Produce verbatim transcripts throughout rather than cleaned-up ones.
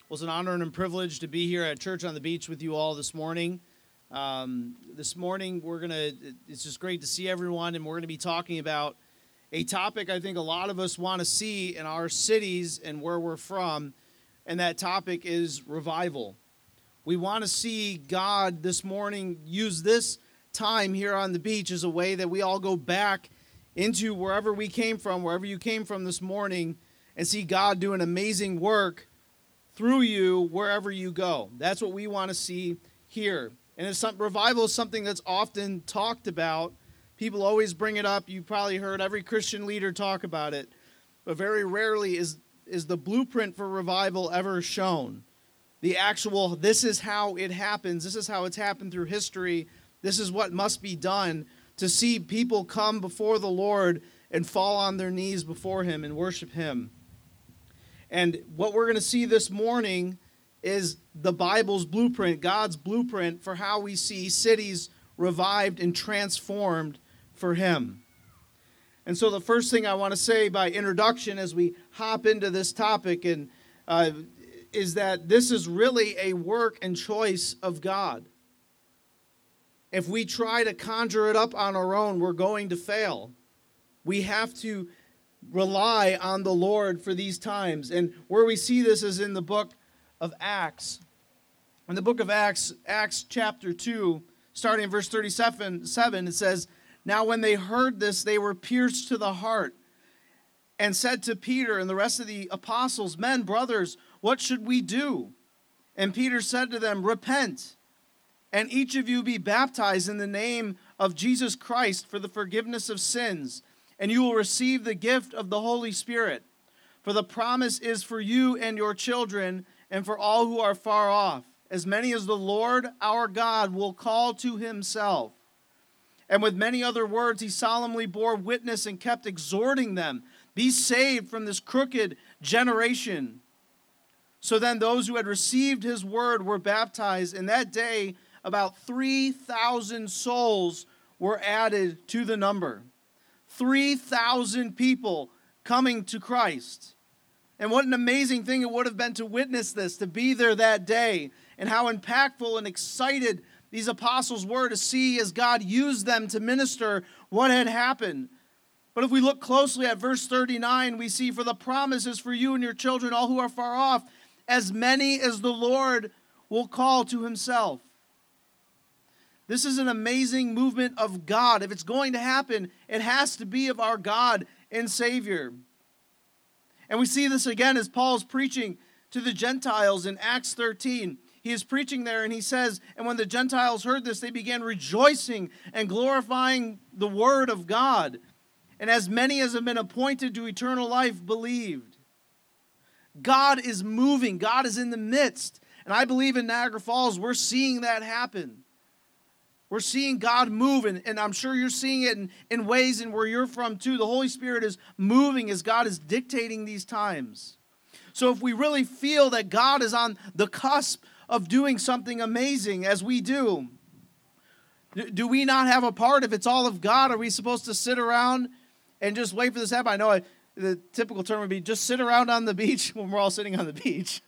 Well, it's an honor and a privilege to be here at Church on the Beach with you all this morning. Um, this morning, we're going to, it's just great to see everyone, and we're going to be talking about a topic I think a lot of us want to see in our cities and where we're from, and that topic is revival. We want to see God this morning use this time here on the beach as a way that we all go back into wherever we came from, wherever you came from this morning, and see God do an amazing work through you wherever you go. That's what we want to see here. And it's some, revival is something that's often talked about. People always bring it up. You probably heard every Christian leader talk about it. But very rarely is, is the blueprint for revival ever shown. The actual, this is how it happens. This is how it's happened through history. This is what must be done to see people come before the Lord and fall on their knees before Him and worship Him. And what we're going to see this morning is the Bible's blueprint, God's blueprint for how we see cities revived and transformed for Him. And so the first thing I want to say by introduction as we hop into this topic and uh, is that this is really a work and choice of God. If we try to conjure it up on our own, we're going to fail. We have to rely on the Lord for these times. And where we see this is in the book of Acts. In the book of Acts, Acts chapter two, starting in verse thirty-seven, it says, "Now when they heard this, they were pierced to the heart and said to Peter and the rest of the apostles, 'Men, brothers, what should we do?' And Peter said to them, 'Repent, and each of you be baptized in the name of Jesus Christ for the forgiveness of sins, and you will receive the gift of the Holy Spirit. For the promise is for you and your children, and for all who are far off, as many as the Lord our God will call to Himself.' And with many other words he solemnly bore witness and kept exhorting them, 'Be saved from this crooked generation.' So then those who had received His word were baptized, and that day about three thousand souls were added to the number." three thousand people coming to Christ. And what an amazing thing it would have been to witness this, to be there that day, and how impactful and excited these apostles were to see as God used them to minister what had happened. But if we look closely at verse thirty-nine, we see, "For the promise is for you and your children, all who are far off, as many as the Lord will call to Himself." This is an amazing movement of God. If it's going to happen, it has to be of our God and Savior. And we see this again as Paul's preaching to the Gentiles in Acts thirteen. He is preaching there and he says, "And when the Gentiles heard this, they began rejoicing and glorifying the word of God. And as many as have been appointed to eternal life believed." God is moving. God is in the midst. And I believe in Niagara Falls, we're seeing that happen. We're seeing God move, and, and I'm sure you're seeing it in, in ways in where you're from too. The Holy Spirit is moving as God is dictating these times. So if we really feel that God is on the cusp of doing something amazing, as we do, do we not have a part if it's all of God? Are we supposed to sit around and just wait for this to happen? I know I, the typical term would be just sit around on the beach when we're all sitting on the beach.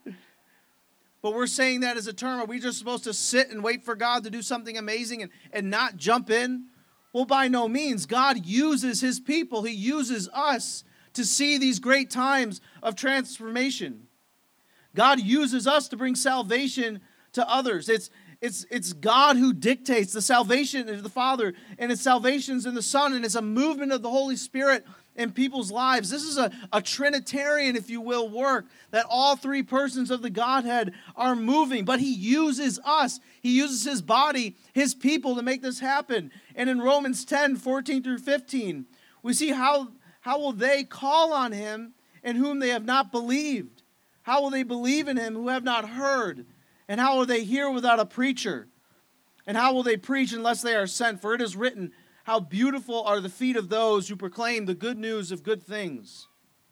But we're saying that as a term. Are we just supposed to sit and wait for God to do something amazing and, and not jump in? Well, by no means. God uses His people. He uses us to see these great times of transformation. God uses us to bring salvation to others. It's, it's, it's God who dictates the salvation of the Father, and it's salvations in the Son, and it's a movement of the Holy Spirit in people's lives. This is a, a Trinitarian, if you will, work, that all three persons of the Godhead are moving, but He uses us. He uses His body, His people, to make this happen. And in Romans ten, fourteen through fifteen, we see how, how will they call on Him in whom they have not believed? How will they believe in Him who have not heard? And how will they hear without a preacher? And how will they preach unless they are sent? For it is written, 'How beautiful are the feet of those who proclaim the good news of good things.'"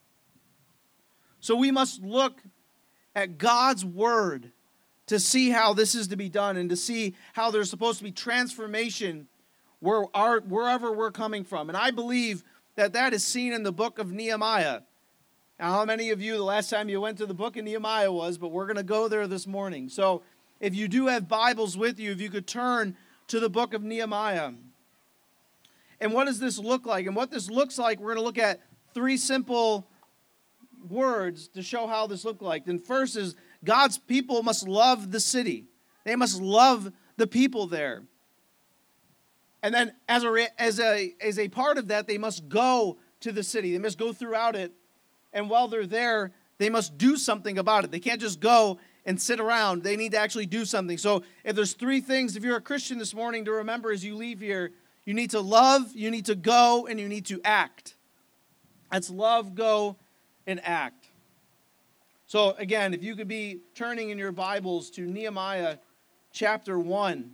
So we must look at God's word to see how this is to be done and to see how there's supposed to be transformation where our, wherever we're coming from. And I believe that that is seen in the book of Nehemiah. Now, how many of you, the last time you went to the book of Nehemiah was, but we're going to go there this morning. So if you do have Bibles with you, if you could turn to the book of Nehemiah. And what does this look like? And what this looks like, we're going to look at three simple words to show how this looks like. And first is God's people must love the city. They must love the people there. And then as a, as a, as a part of that, they must go to the city. They must go throughout it. And while they're there, they must do something about it. They can't just go and sit around. They need to actually do something. So if there's three things, if you're a Christian this morning, to remember as you leave here, you need to love, you need to go, and you need to act. That's love, go, and act. So again, if you could be turning in your Bibles to Nehemiah chapter one.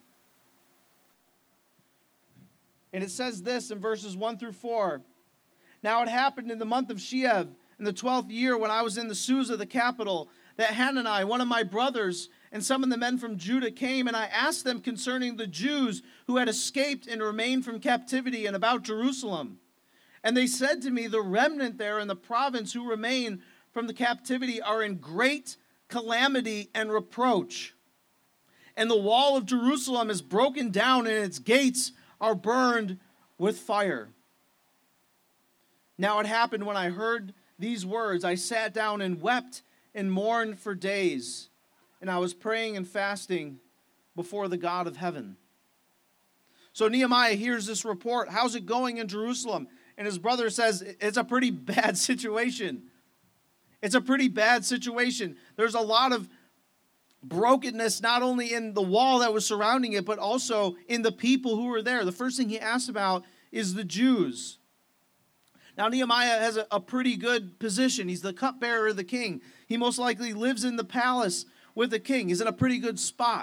And it says this in verses one through four. Now it happened in the month of Sheev, in the twelfth year, when I was in the Susa, the capital, that Hanani, one of my brothers, and some of the men from Judah came, and I asked them concerning the Jews who had escaped and remained from captivity and about Jerusalem. And they said to me, the remnant there in the province who remain from the captivity are in great calamity and reproach. And the wall of Jerusalem is broken down, and its gates are burned with fire. Now it happened when I heard these words, I sat down and wept and mourned for days. And I was praying and fasting before the God of heaven. So Nehemiah hears this report. How's it going in Jerusalem? And his brother says, it's a pretty bad situation. It's a pretty bad situation. There's a lot of brokenness, not only in the wall that was surrounding it, but also in the people who were there. The first thing he asked about is the Jews. Now, Nehemiah has a, a pretty good position. He's the cupbearer of the king. He most likely lives in the palace with the king. He's in a pretty good spot.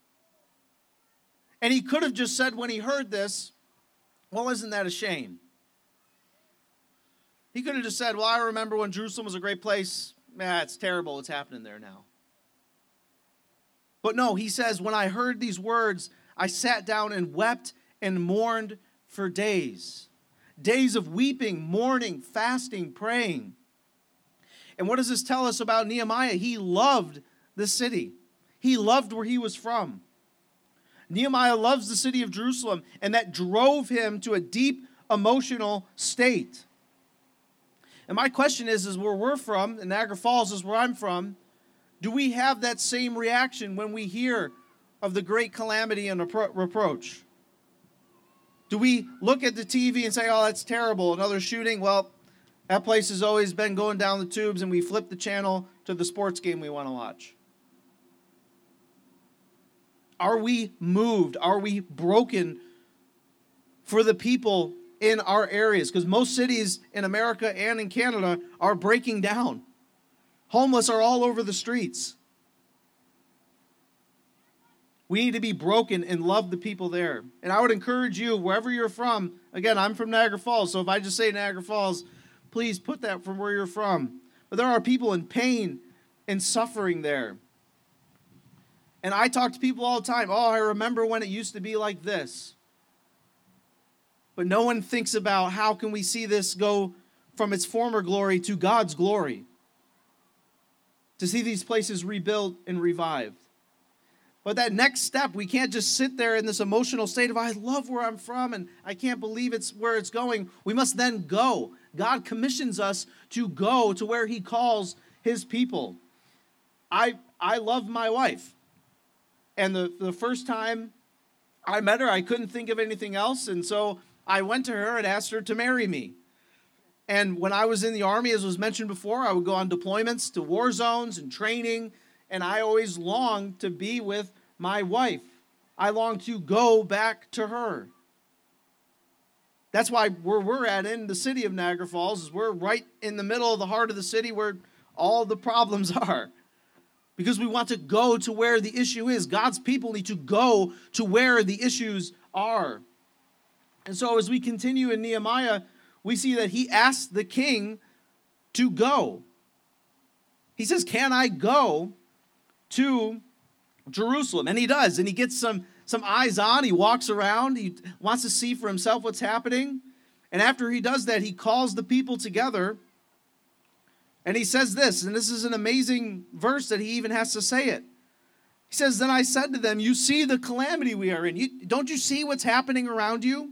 And he could have just said when he heard this, well, isn't that a shame? He could have just said, well, I remember when Jerusalem was a great place. Yeah, it's terrible what's happening there now. But no, he says, when I heard these words, I sat down and wept and mourned for days. Days of weeping, mourning, fasting, praying. And what does this tell us about Nehemiah? He loved the city. He loved where he was from. Nehemiah loves the city of Jerusalem, and that drove him to a deep emotional state. And my question is, is where we're from, and Niagara Falls is where I'm from, do we have that same reaction when we hear of the great calamity and repro- reproach? Do we look at the T V and say, oh, that's terrible, another shooting? Well, that place has always been going down the tubes, and we flip the channel to the sports game we want to watch. Are we moved? Are we broken for the people in our areas? Because most cities in America and in Canada are breaking down. Homeless are all over the streets. We need to be broken and love the people there. And I would encourage you, wherever you're from, again, I'm from Niagara Falls, so if I just say Niagara Falls, please put that from where you're from. But there are people in pain and suffering there. And I talk to people all the time, oh, I remember when it used to be like this. But no one thinks about how can we see this go from its former glory to God's glory. To see these places rebuilt and revived. But that next step, we can't just sit there in this emotional state of, I love where I'm from and I can't believe it's where it's going. We must then go. God commissions us to go to where he calls his people. I I love my wife. And the, the first time I met her, I couldn't think of anything else. And so I went to her and asked her to marry me. And when I was in the Army, as was mentioned before, I would go on deployments to war zones and training. And I always longed to be with my wife. I longed to go back to her. That's why where we're at in the city of Niagara Falls is we're right in the middle of the heart of the city where all the problems are. Because we want to go to where the issue is. God's people need to go to where the issues are. And so as we continue in Nehemiah, we see that he asked the king to go. He says, can I go to Jerusalem? And he does. And he gets some, some eyes on. He walks around. He wants to see for himself what's happening. And after he does that, he calls the people together. And he says this, and this is an amazing verse that he even has to say it. He says, then I said to them, you see the calamity we are in. You, don't you see what's happening around you?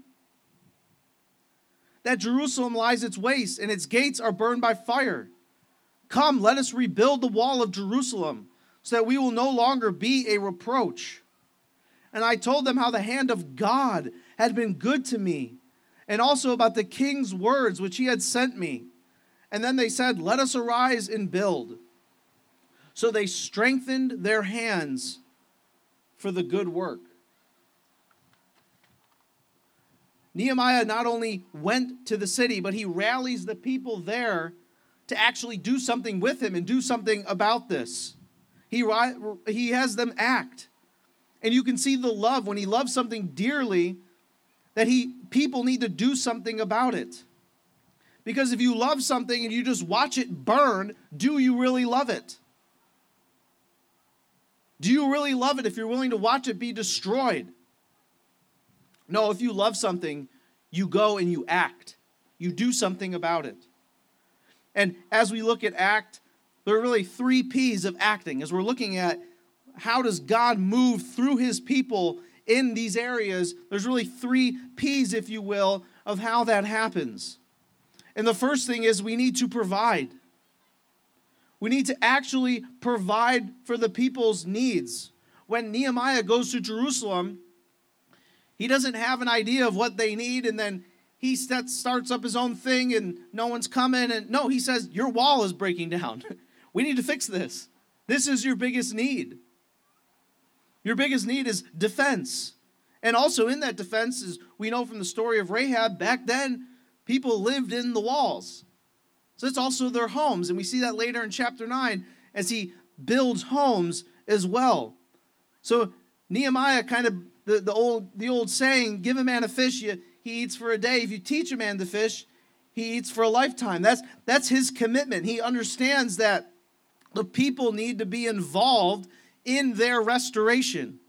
That Jerusalem lies its waste, and its gates are burned by fire. Come, let us rebuild the wall of Jerusalem, so that we will no longer be a reproach. And I told them how the hand of God had been good to me, and also about the king's words which he had sent me. And then they said, let us arise and build. So they strengthened their hands for the good work. Nehemiah not only went to the city, but he rallies the people there to actually do something with him and do something about this. He, he has them act. And you can see the love when he loves something dearly, that he people need to do something about it. Because if you love something and you just watch it burn, do you really love it? Do you really love it if you're willing to watch it be destroyed? No, if you love something, you go and you act. You do something about it. And as we look at act, there are really three P's of acting. As we're looking at how does God move through his people in these areas, there's really three P's, if you will, of how that happens. And the first thing is we need to provide. We need to actually provide for the people's needs. When Nehemiah goes to Jerusalem, he doesn't have an idea of what they need, and then he starts up his own thing, and no one's coming. And no, he says, your wall is breaking down. We need to fix this. This is your biggest need. Your biggest need is defense. And also in that defense, as we know from the story of Rahab, back then, people lived in the walls. So it's also their homes. And we see that later in chapter nine as he builds homes as well. So Nehemiah kind of, the, the old the old saying, give a man a fish, you, he eats for a day. If you teach a man to fish, he eats for a lifetime. That's, that's his commitment. He understands that the people need to be involved in their restoration.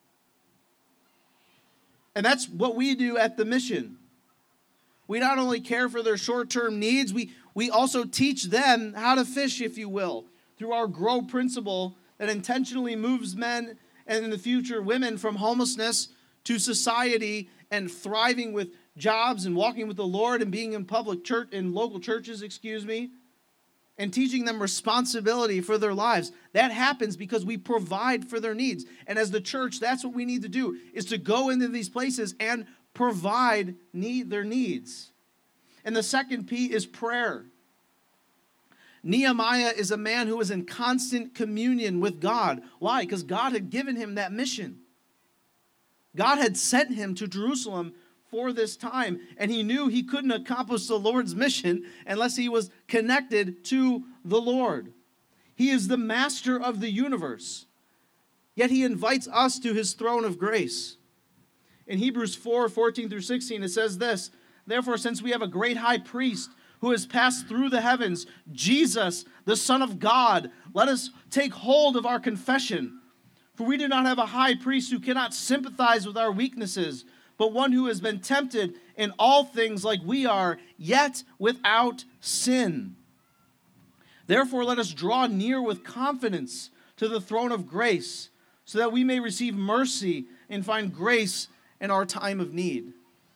And that's what we do at the mission. We not only care for their short-term needs, we, we also teach them how to fish, if you will, through our GROW principle that intentionally moves men and in the future women from homelessness to society and thriving with jobs and walking with the Lord and being in public church, in local churches, excuse me, and teaching them responsibility for their lives. That happens because we provide for their needs. And as the church, that's what we need to do, is to go into these places and provide need their needs. And the second P is prayer. Nehemiah is a man who was in constant communion with God. Why? Because God had given him that mission. God had sent him to Jerusalem for this time, and he knew he couldn't accomplish the Lord's mission unless he was connected to the Lord. He is the master of the universe, yet he invites us to his throne of grace. In Hebrews four, fourteen through sixteen, it says this, therefore, since we have a great high priest who has passed through the heavens, Jesus, the Son of God, let us take hold of our confession. For we do not have a high priest who cannot sympathize with our weaknesses, but one who has been tempted in all things like we are, yet without sin. Therefore, let us draw near with confidence to the throne of grace, so that we may receive mercy and find grace in our time of need.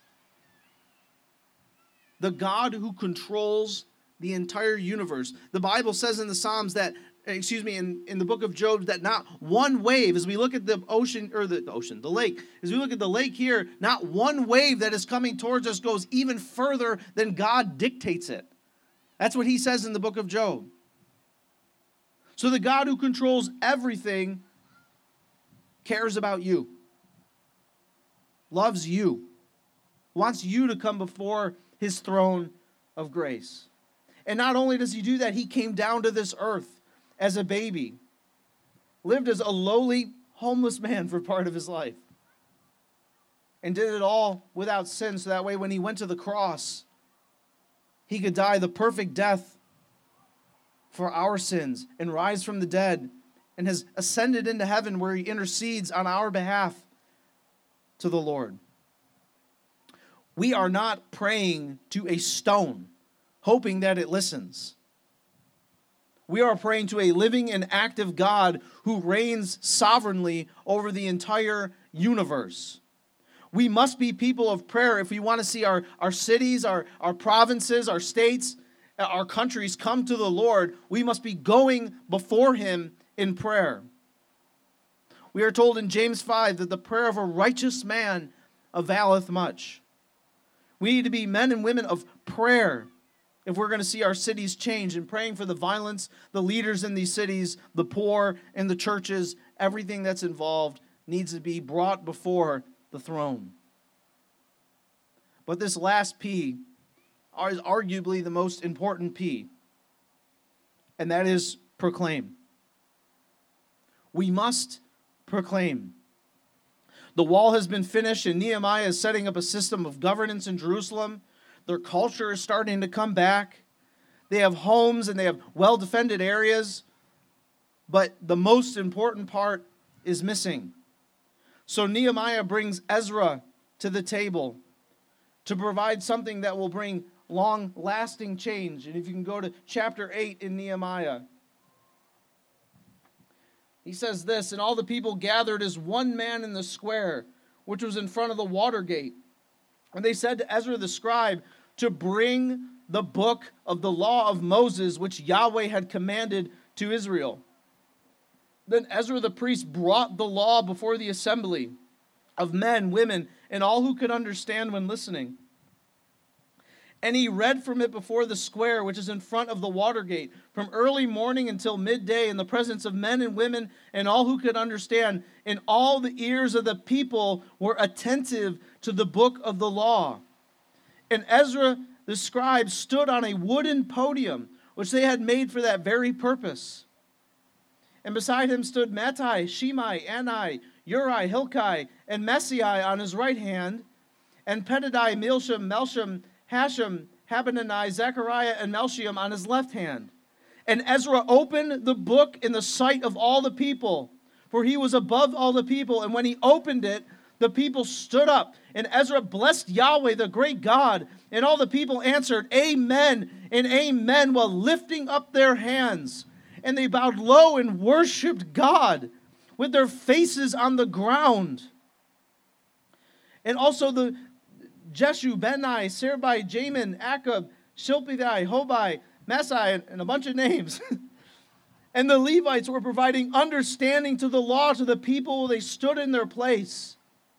The God who controls the entire universe. The Bible says in the Psalms that, excuse me, in, in the book of Job, that not one wave, as we look at the ocean, or the, the ocean, the lake, as we look at the lake here, not one wave that is coming towards us goes even further than God dictates it. That's what he says in the book of Job. So the God who controls everything cares about you, loves you, wants you to come before his throne of grace. And not only does he do that, he came down to this earth as a baby, lived as a lowly, homeless man for part of his life, and did it all without sin, so that way when he went to the cross, he could die the perfect death for our sins and rise from the dead, and has ascended into heaven where he intercedes on our behalf to the Lord. We are not praying to a stone, hoping that it listens. We are praying to a living and active God who reigns sovereignly over the entire universe. We must be people of prayer if we want to see our, our cities, our, our provinces, our states, our countries come to the Lord. We must be going before Him in prayer. We are told in James five that the prayer of a righteous man availeth much. We need to be men and women of prayer if we're going to see our cities change, and praying for the violence, the leaders in these cities, the poor in the churches, everything that's involved needs to be brought before the throne. But this last P is arguably the most important P, and that is proclaim. We must proclaim. The wall has been finished, and Nehemiah is setting up a system of governance in Jerusalem. Their culture is starting to come back. They have homes and they have well-defended areas, but the most important part is missing. So Nehemiah brings Ezra to the table to provide something that will bring long-lasting change. And if you can go to chapter eight in Nehemiah, he says this, "And all the people gathered as one man in the square, which was in front of the water gate. And they said to Ezra the scribe to bring the book of the law of Moses, which Yahweh had commanded to Israel. Then Ezra the priest brought the law before the assembly of men, women, and all who could understand when listening. And he read from it before the square, which is in front of the water gate, from early morning until midday, in the presence of men and women and all who could understand. And all the ears of the people were attentive to the book of the law. And Ezra the scribe stood on a wooden podium, which they had made for that very purpose. And beside him stood Mattai, Shimei, Anai, Uri, Hilkai, and Messiah on his right hand, and Pedadai, Milsham, Melsham, Hashem, Habanani, Zechariah, and Melchiam on his left hand. And Ezra opened the book in the sight of all the people, for he was above all the people. And when he opened it, the people stood up, and Ezra blessed Yahweh, the great God. And all the people answered, Amen, and Amen, while lifting up their hands. And they bowed low and worshipped God with their faces on the ground. And also the Jeshu, Benai, Serbai, Jamin, Akab, Shilpidai, Hobai, Masai, and a bunch of names. And the Levites were providing understanding to the law to the people while they stood in their place.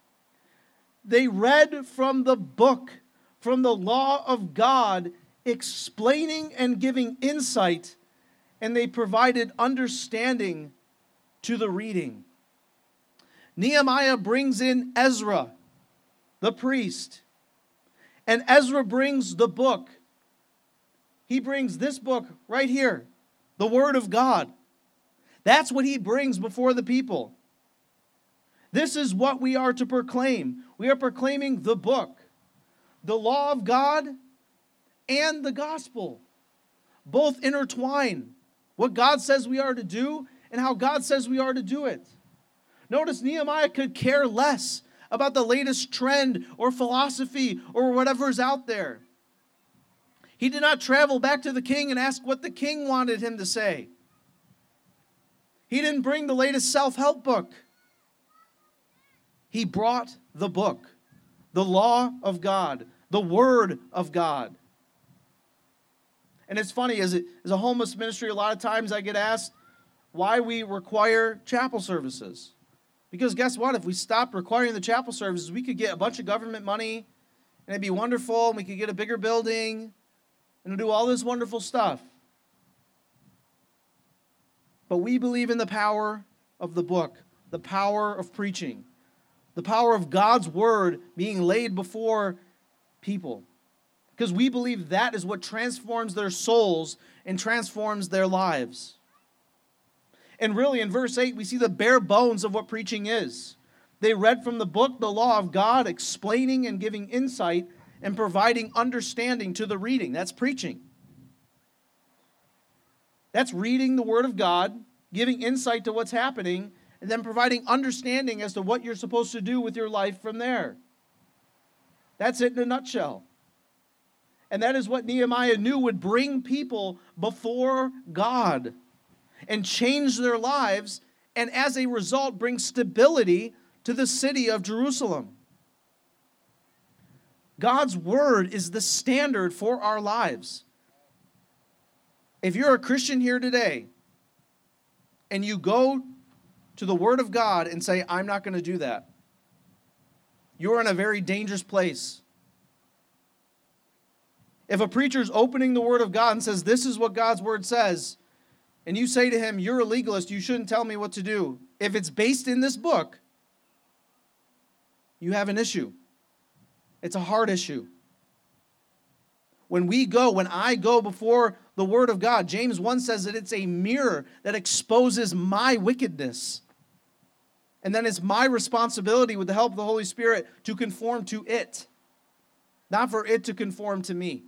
They read from the book, from the law of God, explaining and giving insight, and they provided understanding to the reading. Nehemiah brings in Ezra, the priest, and Ezra brings the book. He brings this book right here, the Word of God. That's what he brings before the people. This is what we are to proclaim. We are proclaiming the book, the law of God, and the gospel. Both intertwine what God says we are to do and how God says we are to do it. Notice Nehemiah could care less about the latest trend or philosophy or whatever's out there. He did not travel back to the king and ask what the king wanted him to say. He didn't bring the latest self-help book. He brought the book, the law of God, the word of God. And it's funny, as, a, as a homeless ministry, a lot of times I get asked why we require chapel services. Because guess what? If we stopped requiring the chapel services, we could get a bunch of government money, and it'd be wonderful, and we could get a bigger building, and do all this wonderful stuff. But we believe in the power of the book, the power of preaching, the power of God's word being laid before people. Because we believe that is what transforms their souls and transforms their lives. And really, in verse eight, we see the bare bones of what preaching is. They read from the book, the law of God, explaining and giving insight and providing understanding to the reading. That's preaching. That's reading the Word of God, giving insight to what's happening, and then providing understanding as to what you're supposed to do with your life from there. That's it in a nutshell. And that is what Nehemiah knew would bring people before God and change their lives, and as a result bring stability to the city of Jerusalem. God's word is the standard for our lives. If you're a Christian here today and you go to the word of God and say, I'm not going to do that, you're in a very dangerous place. If a preacher's opening the word of God and says, this is what God's word says, and you say to him, you're a legalist, you shouldn't tell me what to do. If it's based in this book, you have an issue. It's a hard issue. When we go, when I go before the word of God, James one says that it's a mirror that exposes my wickedness. And then it's my responsibility with the help of the Holy Spirit to conform to it, not for it to conform to me.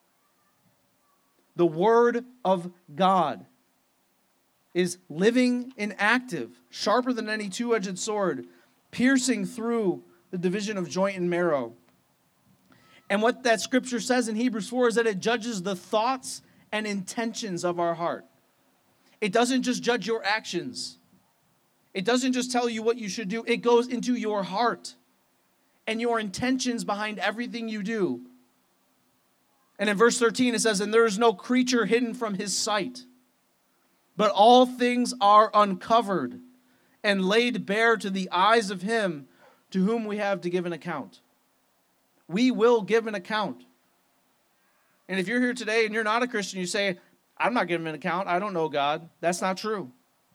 The word of God is living and active, sharper than any two-edged sword, piercing through the division of joint and marrow. And what that scripture says in Hebrews four is that it judges the thoughts and intentions of our heart. It doesn't just judge your actions. It doesn't just tell you what you should do. It goes into your heart and your intentions behind everything you do. And in verse thirteen it says, and there is no creature hidden from his sight, but all things are uncovered and laid bare to the eyes of him to whom we have to give an account. We will give an account. And if you're here today and you're not a Christian, you say, I'm not giving an account, I don't know God. That's not true.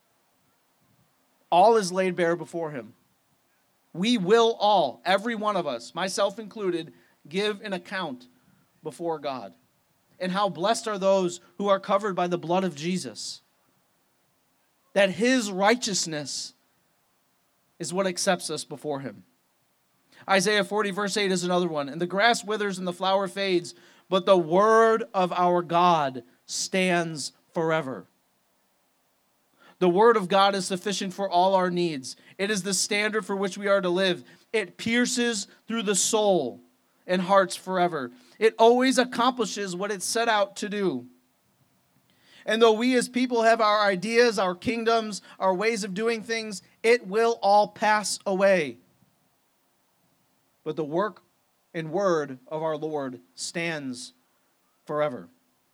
All is laid bare before him. We will all, every one of us, myself included, give an account before God. And how blessed are those who are covered by the blood of Jesus. That his righteousness is what accepts us before him. Isaiah forty verse eight is another one. And the grass withers and the flower fades, but the word of our God stands forever. The word of God is sufficient for all our needs. It is the standard for which we are to live. It pierces through the soul and hearts forever. It always accomplishes what it set out to do. And though we as people have our ideas, our kingdoms, our ways of doing things, it will all pass away. But the work and word of our Lord stands forever.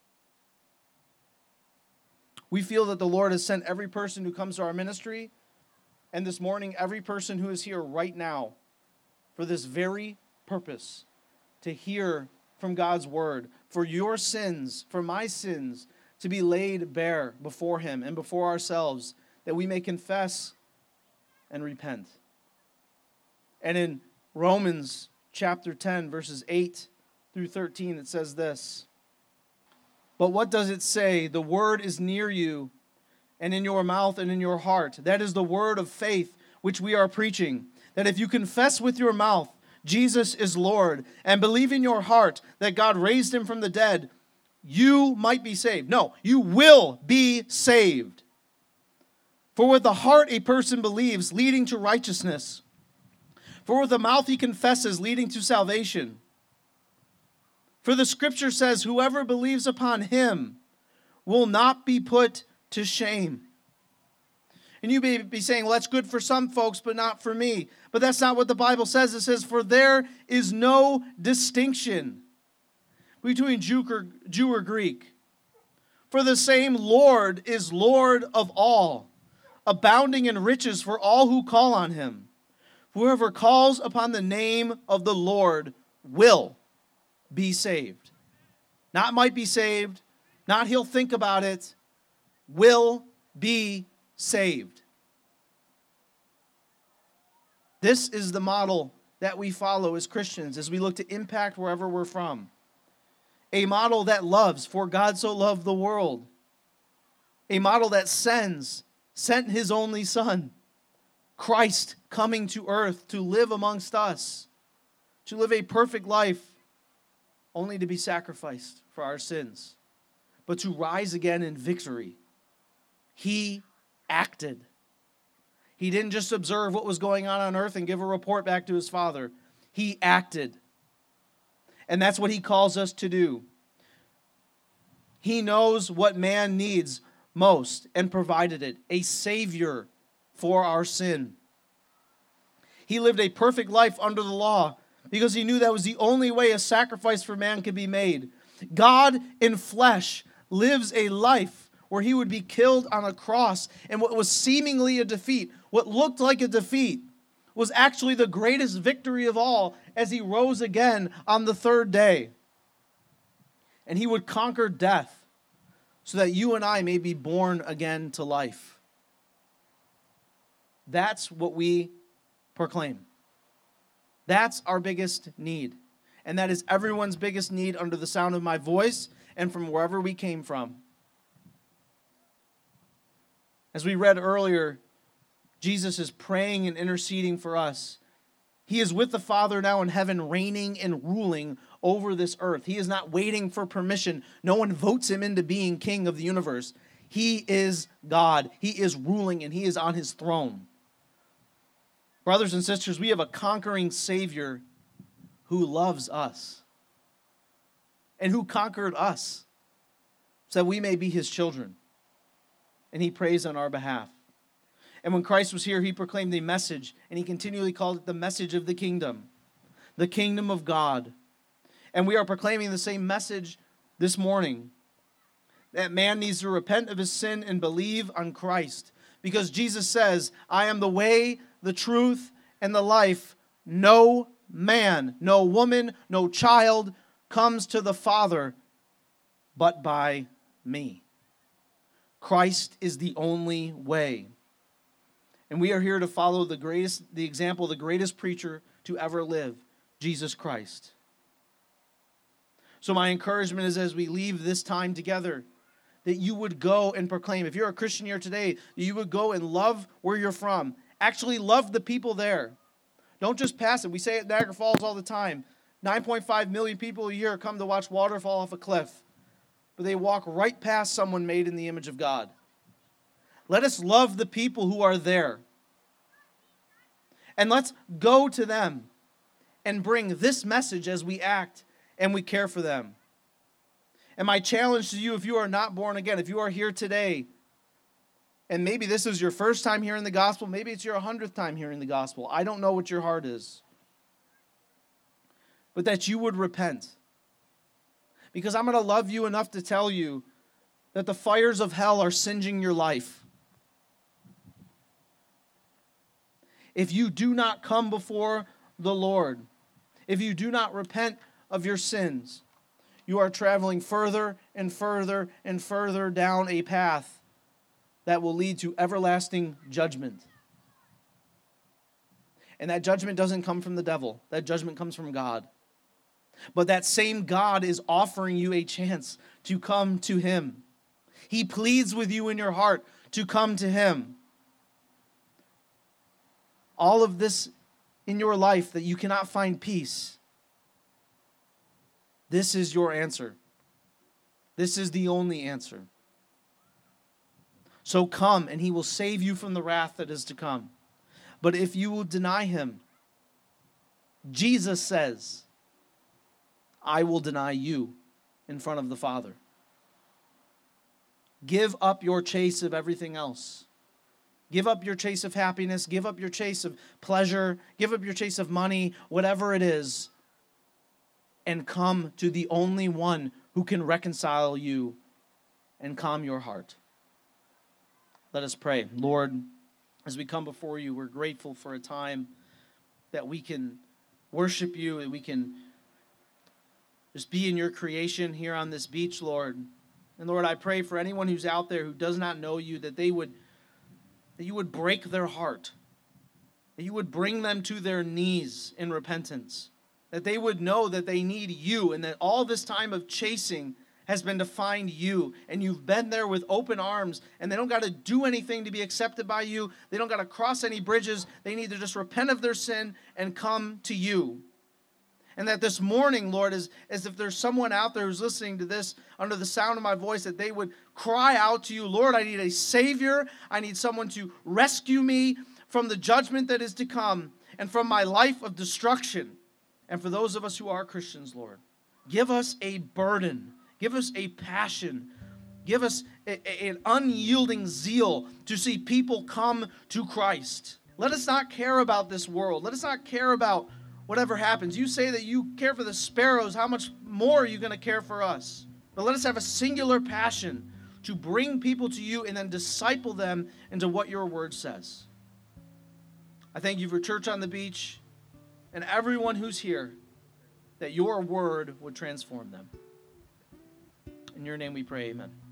We feel that the Lord has sent every person who comes to our ministry, and this morning, every person who is here right now, for this very purpose, to hear from God's word, for your sins, for my sins, to be laid bare before him and before ourselves, that we may confess and repent. And in Romans chapter ten, verses eight through thirteen, it says this. But what does it say? The word is near you, and in your mouth and in your heart. That is the word of faith which we are preaching. That if you confess with your mouth Jesus is Lord, and believe in your heart that God raised him from the dead, you might be saved. No, you will be saved. For with the heart a person believes, leading to righteousness. For with the mouth he confesses, leading to salvation. For the scripture says, whoever believes upon him will not be put to shame. And you may be saying, well, that's good for some folks, but not for me. But that's not what the Bible says. It says, for there is no distinction between Jew or, Jew or Greek. For the same Lord is Lord of all, abounding in riches for all who call on him. Whoever calls upon the name of the Lord will be saved. Not might be saved, not he'll think about it, will be saved. This is the model that we follow as Christians as we look to impact wherever we're from. A model that loves, for God so loved the world. A model that sends, sent his only Son, Christ coming to earth to live amongst us, to live a perfect life, only to be sacrificed for our sins, but to rise again in victory. He acted. He didn't just observe what was going on on earth and give a report back to his Father. He acted. And that's what he calls us to do. He knows what man needs most and provided it, a Savior for our sin. He lived a perfect life under the law because he knew that was the only way a sacrifice for man could be made. God in flesh lives a life where he would be killed on a cross, and what was seemingly a defeat, what looked like a defeat, was actually the greatest victory of all as he rose again on the third day. And he would conquer death so that you and I may be born again to life. That's what we proclaim. That's our biggest need. And that is everyone's biggest need under the sound of my voice and from wherever we came from. As we read earlier, Jesus is praying and interceding for us. He is with the Father now in heaven, reigning and ruling over this earth. He is not waiting for permission. No one votes him into being king of the universe. He is God. He is ruling, and he is on his throne. Brothers and sisters, we have a conquering Savior who loves us and who conquered us so that we may be his children. And he prays on our behalf. And when Christ was here, he proclaimed a message, and he continually called it the message of the kingdom, the kingdom of God. And we are proclaiming the same message this morning, that man needs to repent of his sin and believe on Christ. Because Jesus says, I am the way, the truth, and the life. No man, no woman, no child comes to the Father but by me. Christ is the only way. And we are here to follow the greatest, the example of the greatest preacher to ever live, Jesus Christ. So my encouragement is as we leave this time together, that you would go and proclaim. If you're a Christian here today, that you would go and love where you're from. Actually love the people there. Don't just pass it. We say it at Niagara Falls all the time. nine point five million people a year come to watch water fall off a cliff. But they walk right past someone made in the image of God. Let us love the people who are there. And let's go to them and bring this message as we act and we care for them. And my challenge to you, if you are not born again, if you are here today, and maybe this is your first time hearing the gospel, maybe it's your hundredth time hearing the gospel. I don't know what your heart is. But that you would repent. Because I'm going to love you enough to tell you that the fires of hell are singeing your life. If you do not come before the Lord, if you do not repent of your sins, you are traveling further and further and further down a path that will lead to everlasting judgment. And that judgment doesn't come from the devil. That judgment comes from God. But that same God is offering you a chance to come to him. He pleads with you in your heart to come to him. All of this in your life that you cannot find peace, this is your answer. This is the only answer. So come, and he will save you from the wrath that is to come. But if you will deny him, Jesus says, I will deny you in front of the Father. Give up your chase of everything else. Give up your chase of happiness. Give up your chase of pleasure. Give up your chase of money, whatever it is. And come to the only one who can reconcile you and calm your heart. Let us pray. Lord, as we come before you, we're grateful for a time that we can worship you and we can just be in your creation here on this beach, Lord. And Lord, I pray for anyone who's out there who does not know you, that they would, that you would break their heart, that you would bring them to their knees in repentance, that they would know that they need you, and that all this time of chasing has been to find you, and you've been there with open arms, and they don't got to do anything to be accepted by you. They don't got to cross any bridges. They need to just repent of their sin and come to you. And that this morning, Lord, as, as if there's someone out there who's listening to this under the sound of my voice, that they would cry out to you, Lord, I need a Savior. I need someone to rescue me from the judgment that is to come and from my life of destruction. And for those of us who are Christians, Lord, Give us a burden. Give us a passion. Give us a, a, an unyielding zeal to see people come to Christ. Let us not care about this world. Let us not care about whatever happens. You say that you care for the sparrows. How much more are you going to care for us? But let us have a singular passion to bring people to you and then disciple them into what your word says. I thank you for Church on the Beach and everyone who's here, that your word would transform them. In your name we pray, amen.